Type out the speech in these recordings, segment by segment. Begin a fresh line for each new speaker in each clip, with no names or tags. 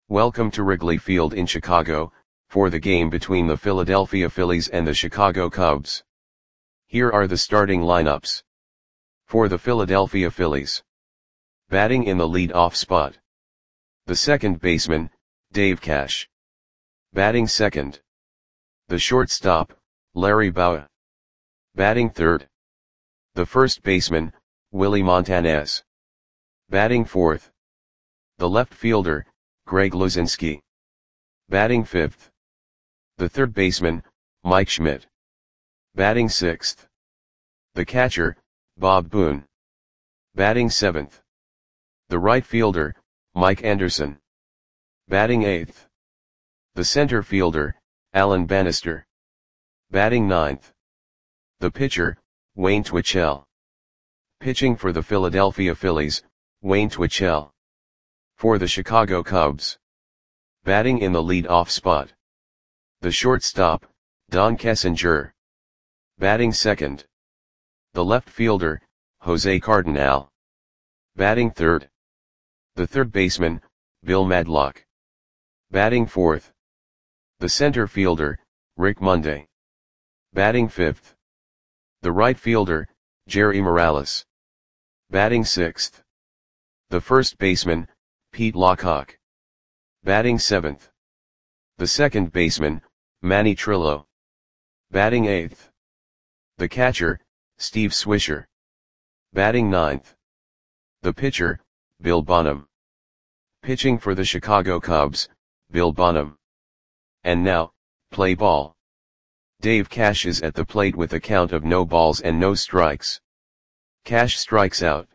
Welcome to Wrigley Field in Chicago, for the game between the Philadelphia Phillies and the Chicago Cubs. Here are the starting lineups. For the Philadelphia Phillies. Batting in the lead-off spot. The second baseman, Dave Cash. Batting second. The shortstop, Larry Bowa. Batting third. The first baseman, Willie Montanez. Batting fourth. The left fielder, Greg Luzinski. Batting fifth. The third baseman, Mike Schmidt. Batting sixth. The catcher, Bob Boone. Batting seventh. The right fielder, Mike Anderson. Batting eighth. The center fielder, Alan Bannister. Batting ninth. The pitcher, Wayne Twitchell. Pitching for the Philadelphia Phillies, Wayne Twitchell. For the Chicago Cubs. Batting in the lead-off spot. The shortstop, Don Kessinger. Batting second. The left fielder, Jose Cardinal. Batting third. The third baseman, Bill Madlock. Batting fourth. The center fielder, Rick Monday. Batting fifth. The right fielder, Jerry Morales. Batting sixth. The first baseman, Pete Lockhart. Batting seventh. The second baseman, Manny Trillo. Batting eighth. The catcher, Steve Swisher. Batting ninth. The pitcher, Bill Bonham. Pitching for the Chicago Cubs, Bill Bonham. And now, play ball. Dave Cash is at the plate with a count of no balls and no strikes. Cash strikes out.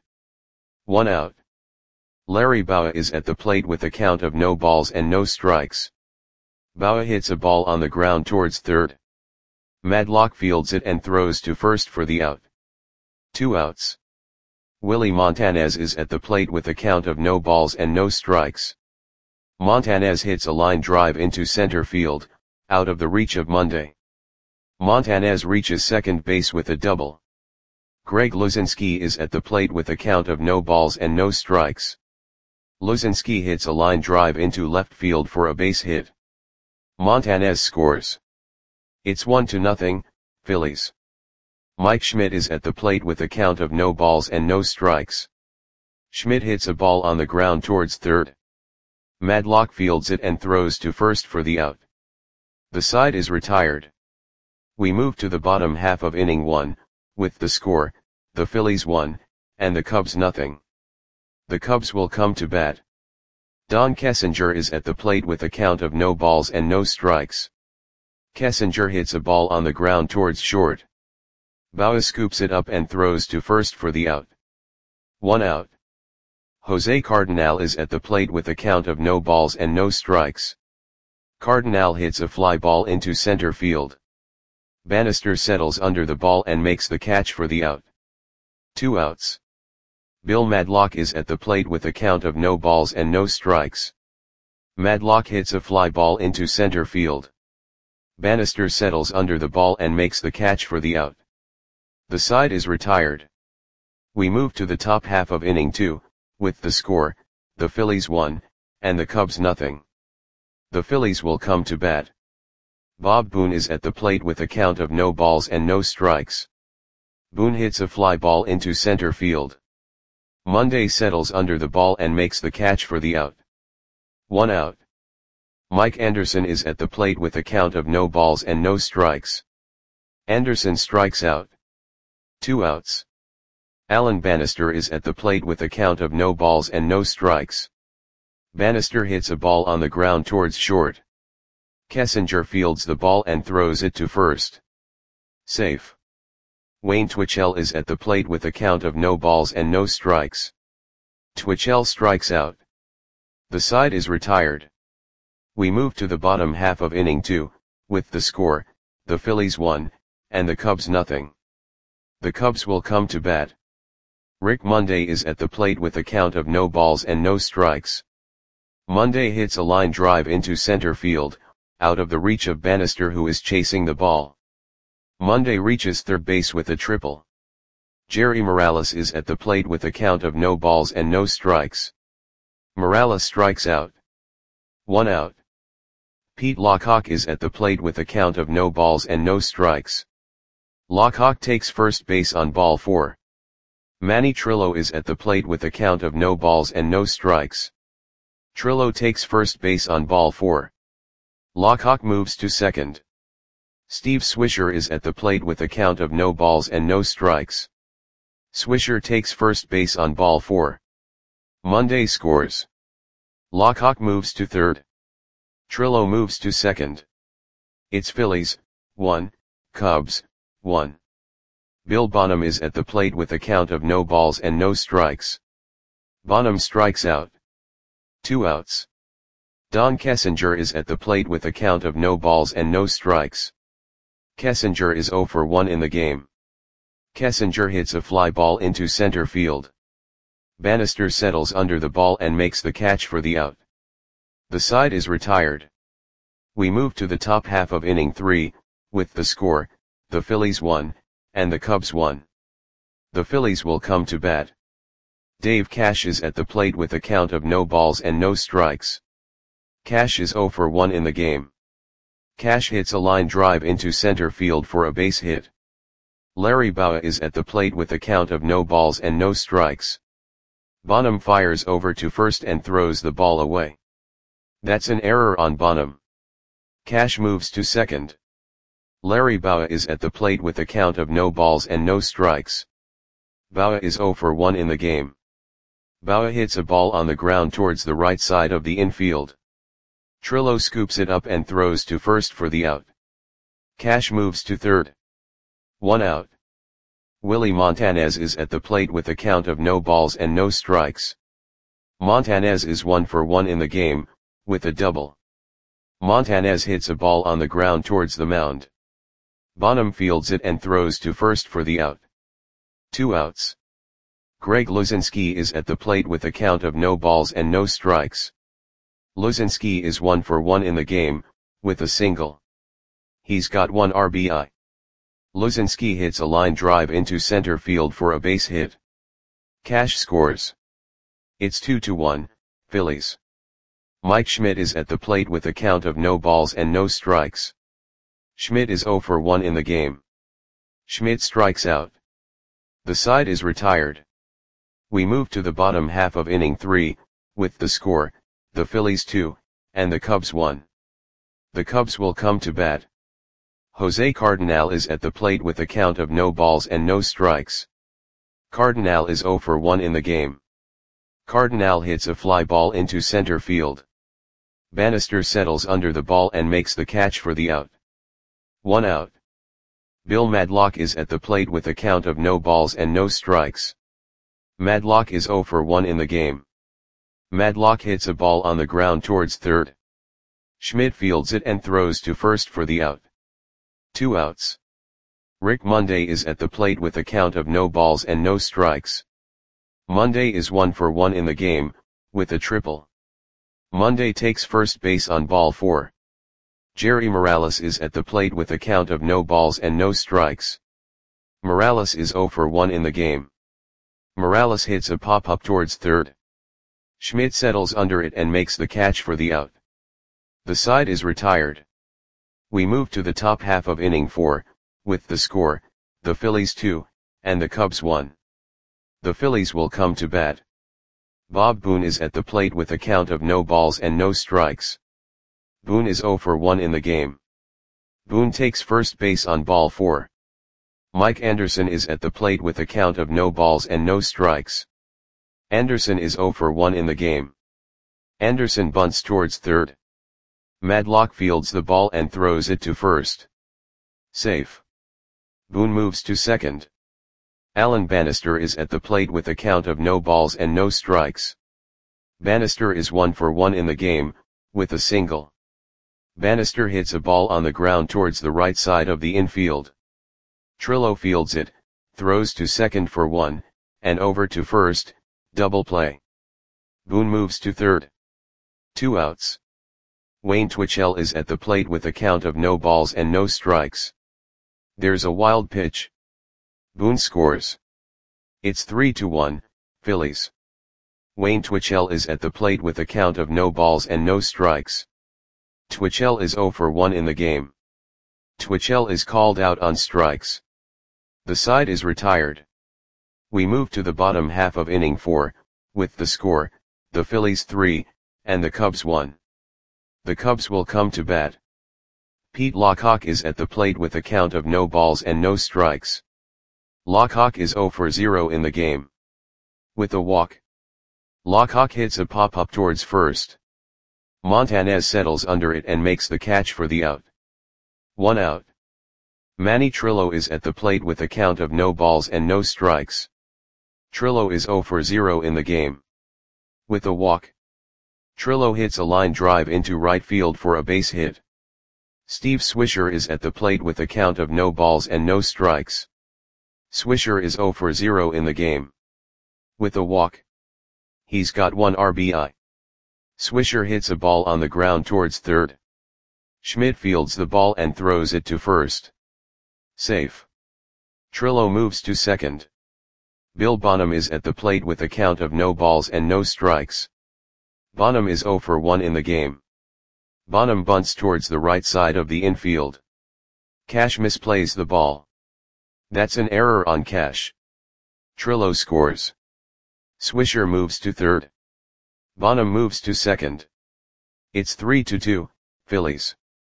1 out. Larry Bowa is at the plate with a count of no balls and no strikes. Bowa hits a ball on the ground towards third. Madlock fields it and throws to first for the out. 2 outs. Willie Montanez is at the plate with a count of no balls and no strikes. Montanez hits a line drive into center field, out of the reach of Monday. Montanez reaches second base with a double. Greg Luzinski is at the plate with a count of no balls and no strikes. Luzinski hits a line drive into left field for a base hit. Montanez scores. It's 1-0, Phillies. Mike Schmidt is at the plate with a count of no balls and no strikes. Schmidt hits a ball on the ground towards third. Madlock fields it and throws to first for the out. The side is retired. We move to the bottom half of inning 1, with the score, the Phillies 1, and the Cubs 0. The Cubs will come to bat. Don Kessinger is at the plate with a count of no balls and no strikes. Kessinger hits a ball on the ground towards short. Bowa scoops it up and throws to first for the out. 1 out. Jose Cardinal is at the plate with a count of no balls and no strikes. Cardinal hits a fly ball into center field. Bannister settles under the ball and makes the catch for the out. 2 outs. Bill Madlock is at the plate with a count of no balls and no strikes. Madlock hits a fly ball into center field. Bannister settles under the ball and makes the catch for the out. The side is retired. We move to the top half of inning 2, with the score, the Phillies 1, and the Cubs 0. The Phillies will come to bat. Bob Boone is at the plate with a count of no balls and no strikes. Boone hits a fly ball into center field. Monday settles under the ball and makes the catch for the out. 1 out. Mike Anderson is at the plate with a count of no balls and no strikes. Anderson strikes out. 2 outs. Alan Bannister is at the plate with a count of no balls and no strikes. Bannister hits a ball on the ground towards short. Kessinger fields the ball and throws it to first. Safe. Wayne Twitchell is at the plate with a count of no balls and no strikes. Twitchell strikes out. The side is retired. We move to the bottom half of inning 2, with the score, the Phillies 1, and the Cubs 0. The Cubs will come to bat. Rick Monday is at the plate with a count of no balls and no strikes. Monday hits a line drive into center field, out of the reach of Bannister who is chasing the ball. Monday reaches third base with a triple. Jerry Morales is at the plate with a count of no balls and no strikes. Morales strikes out. 1 out. Pete Lockhawk is at the plate with a count of no balls and no strikes. Lockhawk takes first base on ball 4. Manny Trillo is at the plate with a count of no balls and no strikes. Trillo takes first base on ball 4. Lockhawk moves to second. Steve Swisher is at the plate with a count of no balls and no strikes. Swisher takes first base on ball 4. Monday scores. Lockhawk moves to third. Trillo moves to second. It's Phillies, 1, Cubs, 1. Bill Bonham is at the plate with a count of no balls and no strikes. Bonham strikes out. 2 outs. Don Kessinger is at the plate with a count of no balls and no strikes. Kessinger is 0 for 1 in the game. Kessinger hits a fly ball into center field. Bannister settles under the ball and makes the catch for the out. The side is retired. We move to the top half of inning 3, with the score, the Phillies 1, and the Cubs 1. The Phillies will come to bat. Dave Cash is at the plate with a count of no balls and no strikes. Cash is 0 for 1 in the game. Cash hits a line drive into center field for a base hit. Larry Bowa is at the plate with a count of no balls and no strikes. Bonham fires over to first and throws the ball away. That's an error on Bonham. Cash moves to second. Larry Bowa is at the plate with a count of no balls and no strikes. Bowa is 0 for 1 in the game. Bowa hits a ball on the ground towards the right side of the infield. Trillo scoops it up and throws to first for the out. Cash moves to third. 1 out. Willie Montanez is at the plate with a count of no balls and no strikes. Montanez is 1 for 1 in the game, with a double. Montanez hits a ball on the ground towards the mound. Bonham fields it and throws to first for the out. 2 outs. Greg Luzinski is at the plate with a count of no balls and no strikes. Luzinski is 1 for 1 in the game, with a single. He's got 1 RBI. Luzinski hits a line drive into center field for a base hit. Cash scores. It's 2-1, Phillies. Mike Schmidt is at the plate with a count of no balls and no strikes. Schmidt is 0 for 1 in the game. Schmidt strikes out. The side is retired. We move to the bottom half of inning 3, with the score, the Phillies 2, and the Cubs 1. The Cubs will come to bat. Jose Cardenal is at the plate with a count of no balls and no strikes. Cardenal is 0 for 1 in the game. Cardenal hits a fly ball into center field. Bannister settles under the ball and makes the catch for the out. 1 out. Bill Madlock is at the plate with a count of no balls and no strikes. Madlock is 0 for 1 in the game. Madlock hits a ball on the ground towards third. Schmidt fields it and throws to first for the out. 2 outs. Rick Monday is at the plate with a count of no balls and no strikes. Monday is 1 for 1 in the game, with a triple. Monday takes first base on ball 4. Jerry Morales is at the plate with a count of no balls and no strikes. Morales is 0 for 1 in the game. Morales hits a pop-up towards third. Schmidt settles under it and makes the catch for the out. The side is retired. We move to the top half of inning 4, with the score, the Phillies 2, and the Cubs 1. The Phillies will come to bat. Bob Boone is at the plate with a count of no balls and no strikes. Boone is 0 for 1 in the game. Boone takes first base on ball 4. Mike Anderson is at the plate with a count of no balls and no strikes. Anderson is 0 for 1 in the game. Anderson bunts towards third. Madlock fields the ball and throws it to first. Safe. Boone moves to second. Alan Bannister is at the plate with a count of no balls and no strikes. Bannister is 1 for 1 in the game, with a single. Bannister hits a ball on the ground towards the right side of the infield. Trillo fields it, throws to second for 1, and over to first, double play. Boone moves to third. 2 outs. Wayne Twitchell is at the plate with a count of no balls and no strikes. There's a wild pitch. Boone scores. It's 3-1, Phillies. Wayne Twitchell is at the plate with a count of no balls and no strikes. Twitchell is 0 for 1 in the game. Twitchell is called out on strikes. The side is retired. We move to the bottom half of inning 4, with the score, the Phillies 3, and the Cubs 1. The Cubs will come to bat. Pete Lockhawk is at the plate with a count of no balls and no strikes. Lockhawk is 0 for 0 in the game. With a walk, Lockhawk hits a pop-up towards first. Montanez settles under it and makes the catch for the out. 1 out. Manny Trillo is at the plate with a count of no balls and no strikes. Trillo is 0 for 0 in the game. With a walk, Trillo hits a line drive into right field for a base hit. Steve Swisher is at the plate with a count of no balls and no strikes. Swisher is 0 for 0 in the game. With a walk, he's got 1 RBI. Swisher hits a ball on the ground towards third. Schmidt fields the ball and throws it to first. Safe. Trillo moves to second. Bill Bonham is at the plate with a count of no balls and no strikes. Bonham is 0 for 1 in the game. Bonham bunts towards the right side of the infield. Cash misplays the ball. That's an error on Cash. Trillo scores. Swisher moves to third. Bonham moves to second. It's 3-2, Phillies.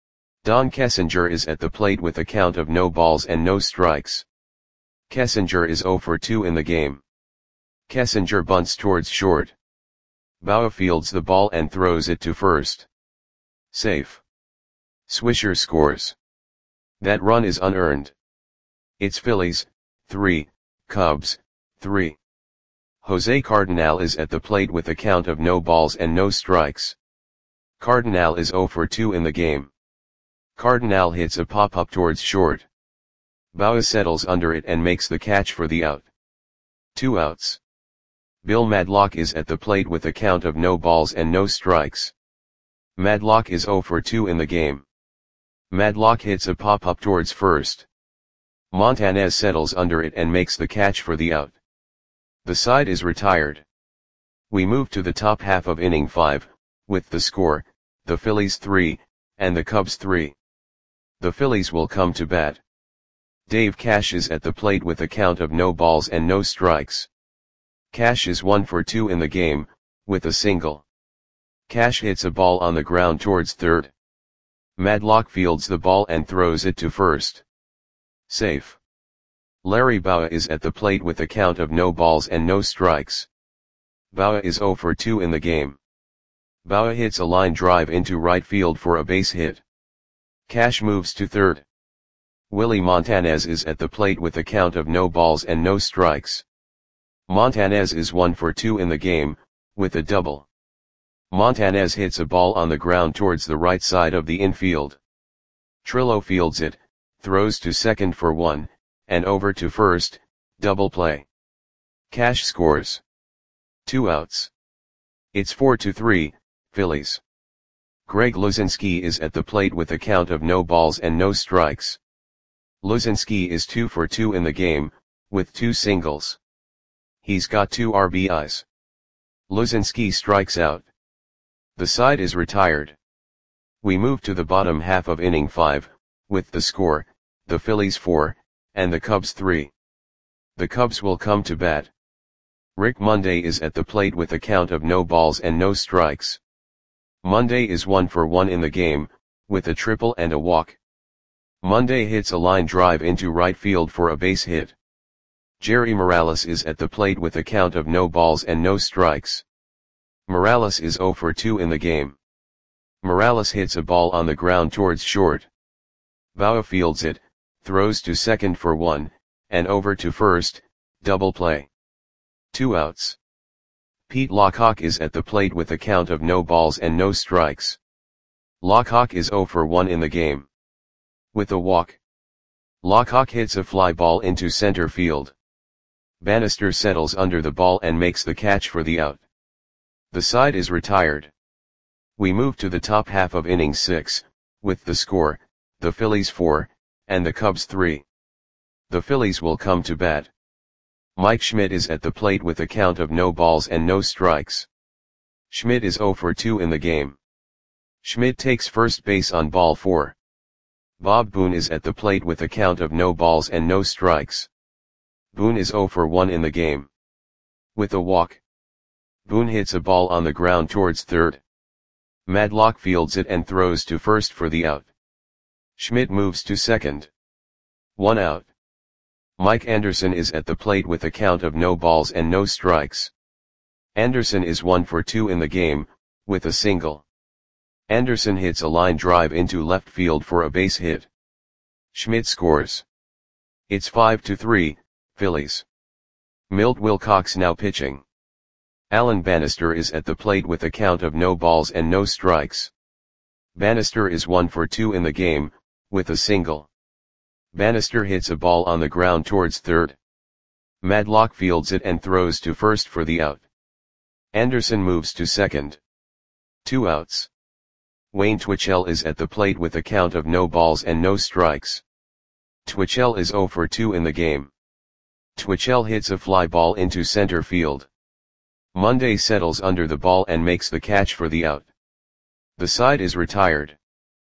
Don Kessinger is at the plate with a count of no balls and no strikes. Kessinger is 0 for 2 in the game. Kessinger bunts towards short. Bauer fields the ball and throws it to first. Safe. Swisher scores. That run is unearned. It's Phillies, 3, Cubs, 3. Jose Cardinal is at the plate with a count of no balls and no strikes. Cardinal is 0 for 2 in the game. Cardinal hits a pop-up towards short. Bauer settles under it and makes the catch for the out. 2 outs. Bill Madlock is at the plate with a count of no balls and no strikes. Madlock is 0 for 2 in the game. Madlock hits a pop-up towards first. Montanez settles under it and makes the catch for the out. The side is retired. We move to the top half of inning 5, with the score, the Phillies 3, and the Cubs 3. The Phillies will come to bat. Dave Cash is at the plate with a count of no balls and no strikes. Cash is 1 for 2 in the game, with a single. Cash hits a ball on the ground towards third. Madlock fields the ball and throws it to first. Safe. Larry Bauer is at the plate with a count of no balls and no strikes. Bauer is 0 for 2 in the game. Bauer hits a line drive into right field for a base hit. Cash moves to third. Willie Montanez is at the plate with a count of no balls and no strikes. Montanez is 1 for 2 in the game, with a double. Montanez hits a ball on the ground towards the right side of the infield. Trillo fields it, throws to second for 1, and over to first, double play. Cash scores. 2 outs. It's 4-3, Phillies. Greg Luzinski is at the plate with a count of no balls and no strikes. Luzinski is 2 for 2 in the game, with 2 singles. He's got 2 RBIs. Luzinski strikes out. The side is retired. We move to the bottom half of inning 5, with the score, the Phillies 4, and the Cubs 3. The Cubs will come to bat. Rick Monday is at the plate with a count of no balls and no strikes. Monday is 1 for 1 in the game, with a triple and a walk. Monday hits a line drive into right field for a base hit. Jerry Morales is at the plate with a count of no balls and no strikes. Morales is 0 for 2 in the game. Morales hits a ball on the ground towards short. Bauer fields it, throws to second for 1, and over to first, double play. 2 outs. Pete Lockhawk is at the plate with a count of no balls and no strikes. Lockhawk is 0 for 1 in the game. With a walk, Lockhawk hits a fly ball into center field. Bannister settles under the ball and makes the catch for the out. The side is retired. We move to the top half of inning 6, with the score, the Phillies 4, and the Cubs 3. The Phillies will come to bat. Mike Schmidt is at the plate with a count of no balls and no strikes. Schmidt is 0 for 2 in the game. Schmidt takes first base on ball 4. Bob Boone is at the plate with a count of no balls and no strikes. Boone is 0 for 1 in the game. With a walk, Boone hits a ball on the ground towards third. Madlock fields it and throws to first for the out. Schmidt moves to second. 1 out. Mike Anderson is at the plate with a count of no balls and no strikes. Anderson is 1 for 2 in the game, with a single. Anderson hits a line drive into left field for a base hit. Schmidt scores. It's 5-3, Phillies. Milt Wilcox now pitching. Alan Bannister is at the plate with a count of no balls and no strikes. Bannister is 1 for 2 in the game, with a single. Bannister hits a ball on the ground towards third. Madlock fields it and throws to first for the out. Anderson moves to second. 2 outs. Wayne Twitchell is at the plate with a count of no balls and no strikes. Twitchell is 0 for 2 in the game. Twitchell hits a fly ball into center field. Monday settles under the ball and makes the catch for the out. The side is retired.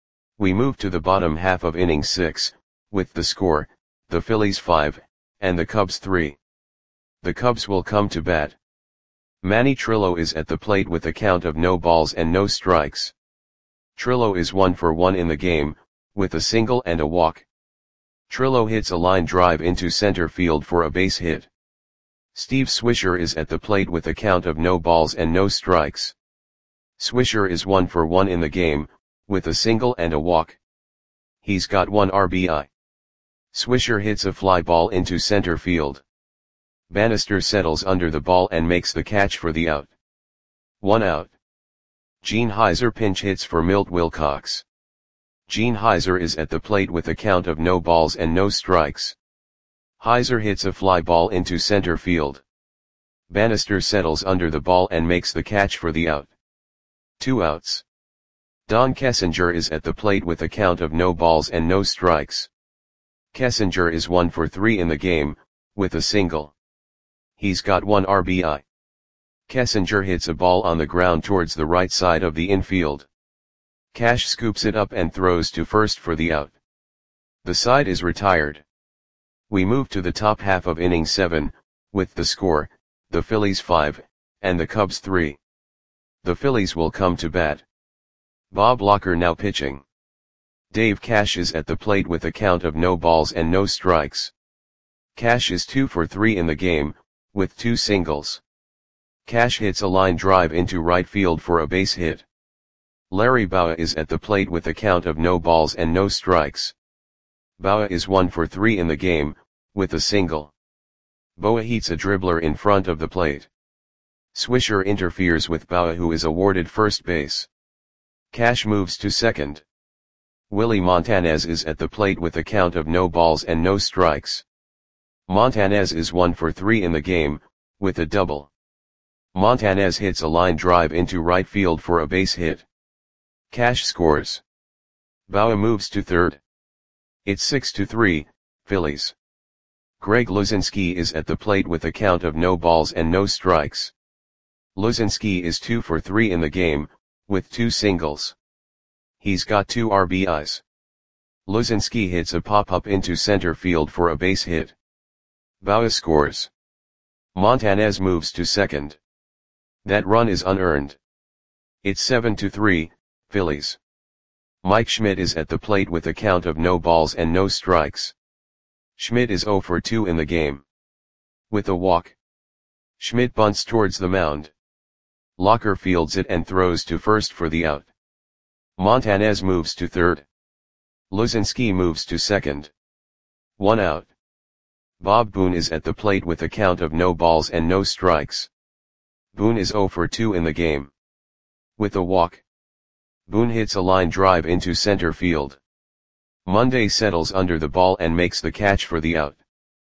We move to the bottom half of inning 6, with the score, the Phillies 5, and the Cubs 3. The Cubs will come to bat. Manny Trillo is at the plate with a count of no balls and no strikes. Trillo is 1 for 1 in the game, with a single and a walk. Trillo hits a line drive into center field for a base hit. Steve Swisher is at the plate with a count of no balls and no strikes. Swisher is 1 for 1 in the game, with a single and a walk. He's got 1 RBI. Swisher hits a fly ball into center field. Bannister settles under the ball and makes the catch for the out. 1 out. Gene Heiser pinch hits for Milt Wilcox. Gene Heiser is at the plate with a count of no balls and no strikes. Heiser hits a fly ball into center field. Bannister settles under the ball and makes the catch for the out. 2 outs. Don Kessinger is at the plate with a count of no balls and no strikes. Kessinger is 1 for 3 in the game, with a single. He's got 1 RBI. Kessinger hits a ball on the ground towards the right side of the infield. Cash scoops it up and throws to first for the out. The side is retired. We move to the top half of inning 7, with the score, the Phillies 5, and the Cubs 3. The Phillies will come to bat. Bob Locker now pitching. Dave Cash is at the plate with a count of no balls and no strikes. Cash is 2 for 3 in the game, with 2 singles. Cash hits a line drive into right field for a base hit. Larry Bowa is at the plate with a count of no balls and no strikes. Bowa is 1 for 3 in the game, with a single. Bowa heats a dribbler in front of the plate. Swisher interferes with Bowa, who is awarded first base. Cash moves to second. Willie Montanez is at the plate with a count of no balls and no strikes. Montanez is 1 for 3 in the game, with a double. Montanez hits a line drive into right field for a base hit. Cash scores. Bowa moves to third. It's 6-3, Phillies. Greg Luzinski is at the plate with a count of no balls and no strikes. Luzinski is 2 for 3 in the game, with 2 singles. He's got 2 RBIs. Luzinski hits a pop-up into center field for a base hit. Bowa scores. Montanez moves to second. That run is unearned. It's 7-3, Phillies. Mike Schmidt is at the plate with a count of no balls and no strikes. Schmidt is 0 for 2 in the game. With a walk, Schmidt bunts towards the mound. Locker fields it and throws to first for the out. Montanez moves to third. Luzinski moves to second. 1 out. Bob Boone is at the plate with a count of no balls and no strikes. Boone is 0 for 2 in the game. With a walk, Boone hits a line drive into center field. Monday settles under the ball and makes the catch for the out.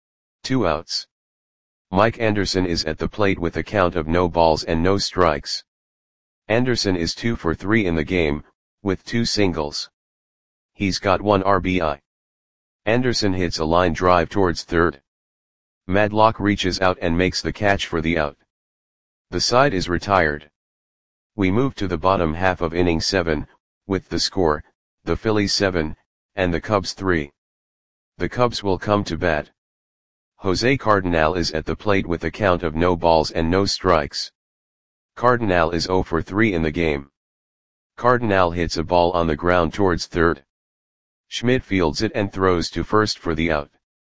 2 outs. Mike Anderson is at the plate with a count of no balls and no strikes. Anderson is 2 for 3 in the game, with 2 singles. He's got 1 RBI. Anderson hits a line drive towards third. Madlock reaches out and makes the catch for the out. The side is retired. We move to the bottom half of inning 7, with the score, the Phillies 7, and the Cubs 3. The Cubs will come to bat. Jose Cardenal is at the plate with a count of no balls and no strikes. Cardenal is 0 for 3 in the game. Cardenal hits a ball on the ground towards third. Schmidt fields it and throws to first for the out.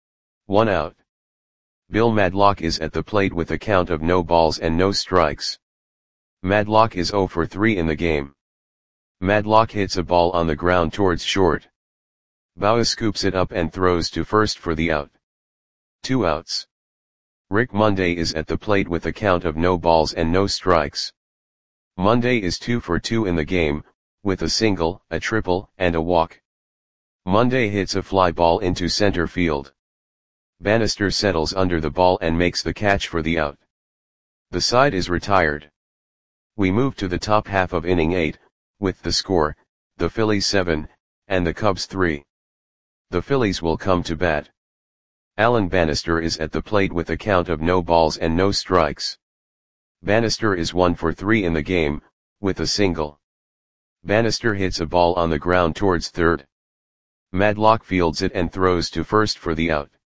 1 out. Bill Madlock is at the plate with a count of no balls and no strikes. Madlock is 0 for 3 in the game. Madlock hits a ball on the ground towards short. Bauer scoops it up and throws to first for the out. 2 outs. Rick Monday is at the plate with a count of no balls and no strikes. Monday is 2 for 2 in the game, with a single, a triple, and a walk. Monday hits a fly ball into center field. Bannister settles under the ball and makes the catch for the out. The side is retired. We move to the top half of inning 8, with the score, the Phillies 7, and the Cubs 3. The Phillies will come to bat. Alan Bannister is at the plate with a count of no balls and no strikes. Bannister is 1 for 3 in the game, with a single. Bannister hits a ball on the ground towards third. Madlock fields it and throws to first for the out.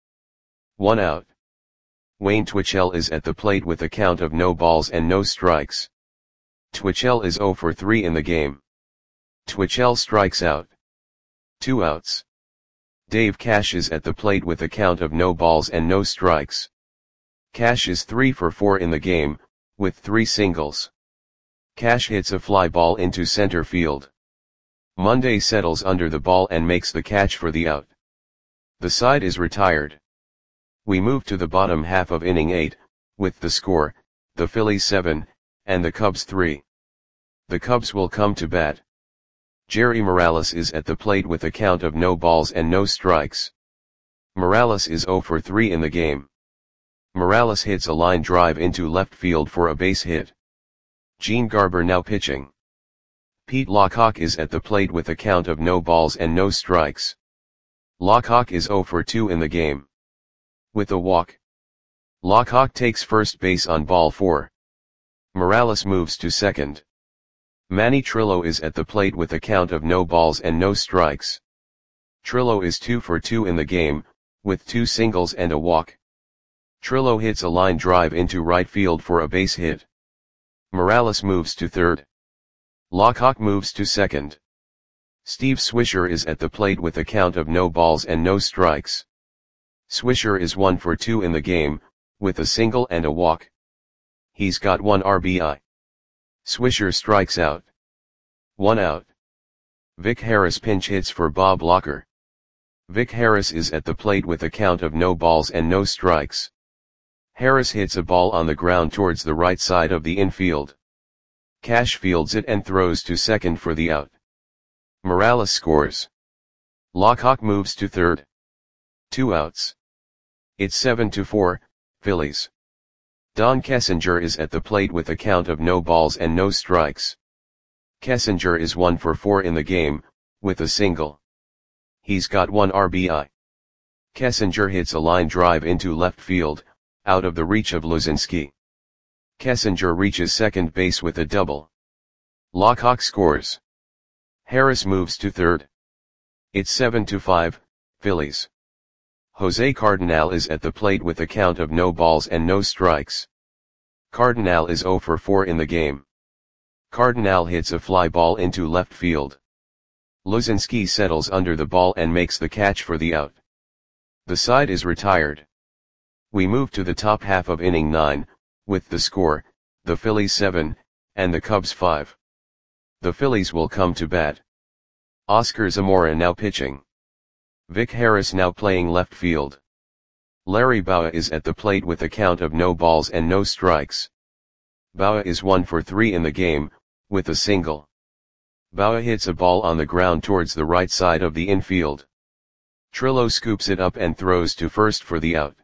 1 out. Wayne Twitchell is at the plate with a count of no balls and no strikes. Twitchell is 0 for 3 in the game. Twitchell strikes out. 2 outs. Dave Cash is at the plate with a count of no balls and no strikes. Cash is 3 for 4 in the game, with 3 singles. Cash hits a fly ball into center field. Monday settles under the ball and makes the catch for the out. The side is retired. We move to the bottom half of inning 8, with the score, the Phillies 7, and the Cubs 3. The Cubs will come to bat. Jerry Morales is at the plate with a count of no balls and no strikes. Morales is 0 for 3 in the game. Morales hits a line drive into left field for a base hit. Gene Garber now pitching. Pete Lockhawk is at the plate with a count of no balls and no strikes. Lockhawk is 0 for 2 in the game. With a walk. Lockhawk takes first base on ball 4. Morales moves to second. Manny Trillo is at the plate with a count of no balls and no strikes. Trillo is 2 for 2 in the game, with 2 singles and a walk. Trillo hits a line drive into right field for a base hit. Morales moves to third. Lockhawk moves to second. Steve Swisher is at the plate with a count of no balls and no strikes. Swisher is 1 for 2 in the game, with a single and a walk. He's got 1 RBI. Swisher strikes out. 1 out. Vic Harris pinch hits for Bob Locker. Vic Harris is at the plate with a count of no balls and no strikes. Harris hits a ball on the ground towards the right side of the infield. Cash fields it and throws to second for the out. Morales scores. Lockhawk moves to third. 2 outs. It's 7-4, Phillies. Don Kessinger is at the plate with a count of no balls and no strikes. Kessinger is 1 for 4 in the game, with a single. He's got 1 RBI. Kessinger hits a line drive into left field, out of the reach of Luzinski. Kessinger reaches second base with a double. Lockhawk scores. Harris moves to third. It's 7-5, Phillies. Jose Cardenal is at the plate with a count of no balls and no strikes. Cardenal is 0 for 4 in the game. Cardenal hits a fly ball into left field. Luzinski settles under the ball and makes the catch for the out. The side is retired. We move to the top half of inning 9, with the score, the Phillies 7, and the Cubs 5. The Phillies will come to bat. Oscar Zamora now pitching. Vic Harris now playing left field. Larry Bowa is at the plate with a count of no balls and no strikes. Bowa is 1 for 3 in the game, with a single. Bowa hits a ball on the ground towards the right side of the infield. Trillo scoops it up and throws to first for the out.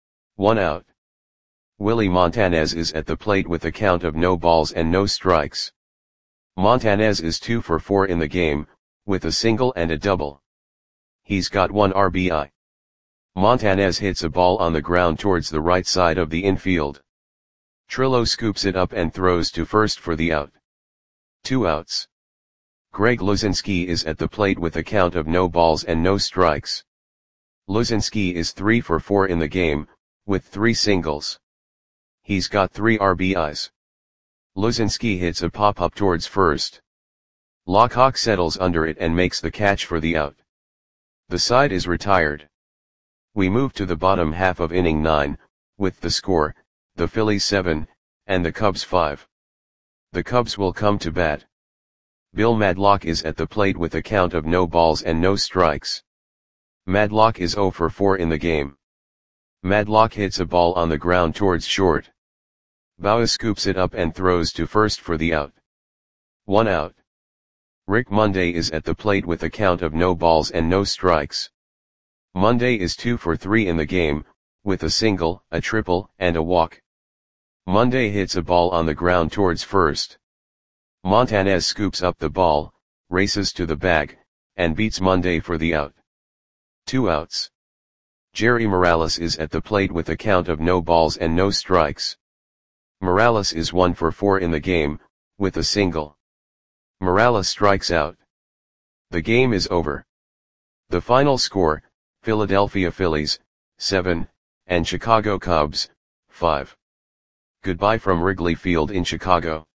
1 out. Willie Montanez is at the plate with a count of no balls and no strikes. Montanez is 2 for 4 in the game, with a single and a double. He's got 1 RBI. Montanez hits a ball on the ground towards the right side of the infield. Trillo scoops it up and throws to first for the out. 2 outs. Greg Luzinski is at the plate with a count of no balls and no strikes. Luzinski is 3 for 4 in the game, with 3 singles. He's got 3 RBIs. Luzinski hits a pop-up towards first. Lockhawk settles under it and makes the catch for the out. The side is retired. We move to the bottom half of inning 9, with the score, the Phillies 7, and the Cubs 5. The Cubs will come to bat. Bill Madlock is at the plate with a count of no balls and no strikes. Madlock is 0 for 4 in the game. Madlock hits a ball on the ground towards short. Bauer scoops it up and throws to first for the out. 1 out. Rick Monday is at the plate with a count of no balls and no strikes. Monday is 2 for 3 in the game, with a single, a triple, and a walk. Monday hits a ball on the ground towards first. Montanez scoops up the ball, races to the bag, and beats Monday for the out. 2 outs. Jerry Morales is at the plate with a count of no balls and no strikes. Morales is 1 for 4 in the game, with a single. Morales strikes out. The game is over. The final score, Philadelphia Phillies, 7, and Chicago Cubs, 5. Goodbye from Wrigley Field in Chicago.